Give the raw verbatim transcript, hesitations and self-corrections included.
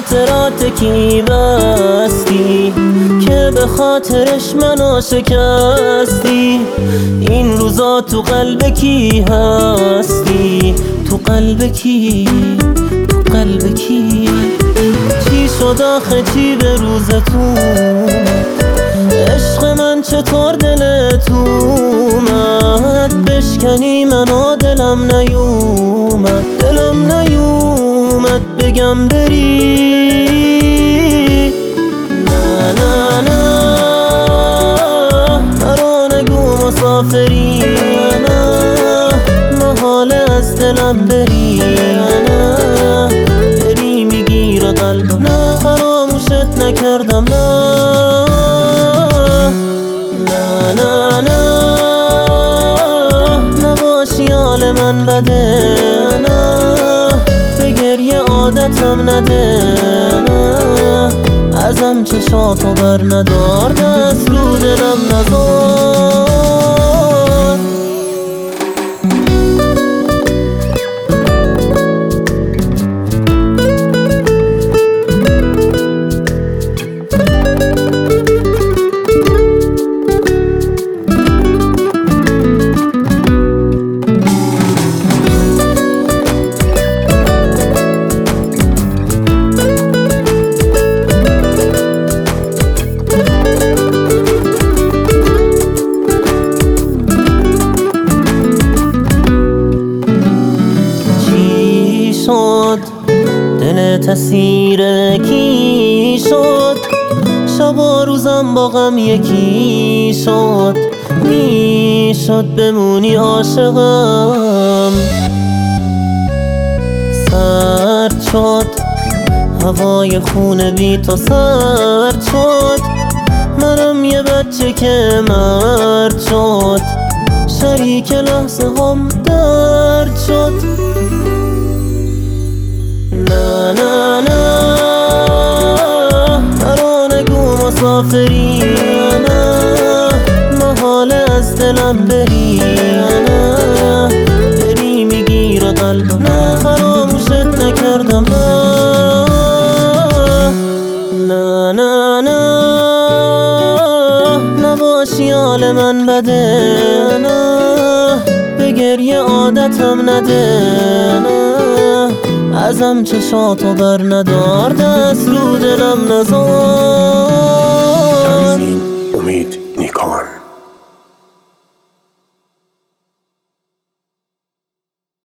خاطرات کی بستی که به خاطرش منو شکستی؟ این روزا تو قلب کی هستی؟ تو قلب کی؟ تو قلب کی؟ چی شد آخه چی به روزتون؟ عشق من چطور دلت اومد بشکنی منو؟ دلم نیومد دلم نیومد بگم بری. نه نه نه مرا نگو مسافری، نه محاله از دلم بری، نه بری میگیره قلبم، نه فراموشت نکردم، نه نه نه نه نباشی حال من بده، نه به گریه عادتم نده، نه ازم چشاتو بر ندار، دست رو دلم نذار. دلت اسیر کی شد؟ شب و روزم با غم یکی شد، میشد بمونی عاشقم. سرد شد هوای خونه بی تو، سرد شد منم یه بچه که مرد شد، شریک لحظه هم درد شد. نه نه نه مرا نگو مسافری، نه محاله از دلم بری، نه بری میگیره قلبم، نه فراموشت نکردم، نه نه نه نباشی حال من بده، نه به گریه عادتم نده، نه ازم چشاتو بر ندار، دست رو دلم نذار.